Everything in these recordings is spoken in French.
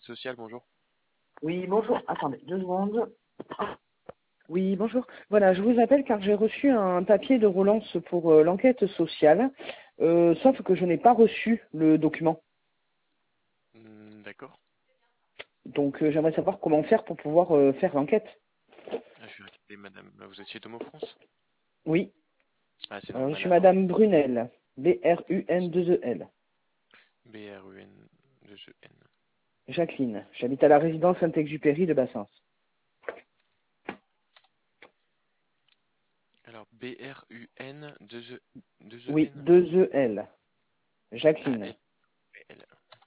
sociale, bonjour. Oui, bonjour. Attendez, 2 secondes. Oui, bonjour. Voilà, je vous appelle car j'ai reçu un papier de relance pour l'enquête sociale, sauf que je n'ai pas reçu le document. D'accord. Donc j'aimerais savoir comment faire pour pouvoir faire l'enquête. Ah, je vais regarder, madame. Vous êtes chez Domo France? Oui, Ah, c'est alors je normal suis alors. Madame Brunel, B-R-U-N-2-E-L. B-R-U-N-2-E-N. Jacqueline, j'habite à la résidence Saint-Exupéry de Bassens. Alors, Oui, B-R-U-N-2-E-N. 2-E-L. Ah, Jacqueline. L-L.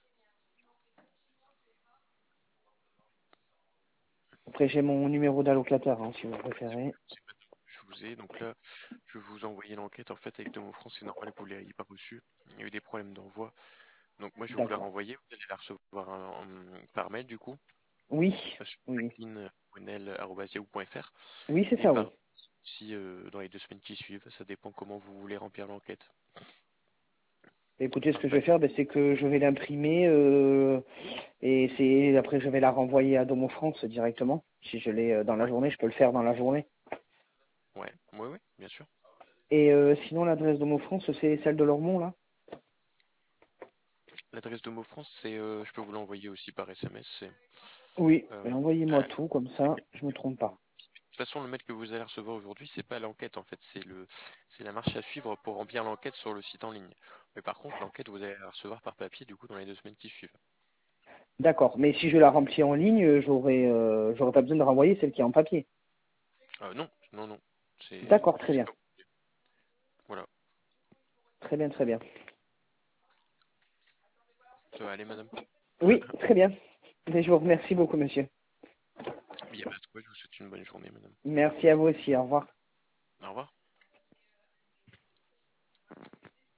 Après j'ai mon numéro d'allocataire, hein, si vous C'est préférez. pas tout. Je vous ai. Donc là, je vais vous envoyer l'enquête. En fait, avec Domo France, c'est normal que vous ne l'ayez pas reçue. Il y a eu des problèmes d'envoi. Donc moi, je vais vous la D'accord. renvoyer. Vous allez la recevoir par mail, du coup. Oui, Sur oui. jacqueline.yahoo.fr. Oui, c'est Et ça, oui. par si dans les 2 semaines qui suivent, ça dépend comment vous voulez remplir l'enquête. Écoutez, ce Par que je vais papier. faire, c'est que je vais l'imprimer et après je vais la renvoyer à Domo France directement. Si je l'ai dans la Ouais, journée, je peux le faire dans la journée. ouais, ouais, ouais, bien sûr. Et sinon, l'adresse Domo France, c'est celle de Lormont, là? L'adresse de Mo France, je peux vous l'envoyer aussi par SMS. Oui. Euh, Mais envoyez-moi à- tout, comme ça, je me trompe pas. de toute façon, le mail que vous allez recevoir aujourd'hui, c'est pas l'enquête en fait, c'est la marche à suivre pour remplir l'enquête sur le site en ligne. Mais par contre, l'enquête, vous allez la recevoir par papier du coup dans les 2 semaines qui suivent. D'accord. Mais si je la remplis en ligne, j'aurais pas besoin de renvoyer celle qui est en papier. Non, non, non, D'accord, très c'est bien. comme voilà. Très bien, très bien. Ça va aller, madame. Oui, très bien. Et je vous remercie beaucoup, monsieur. Il y a pas de quoi, je vous souhaite une bonne journée, madame. Merci à vous aussi. Au revoir. Au revoir.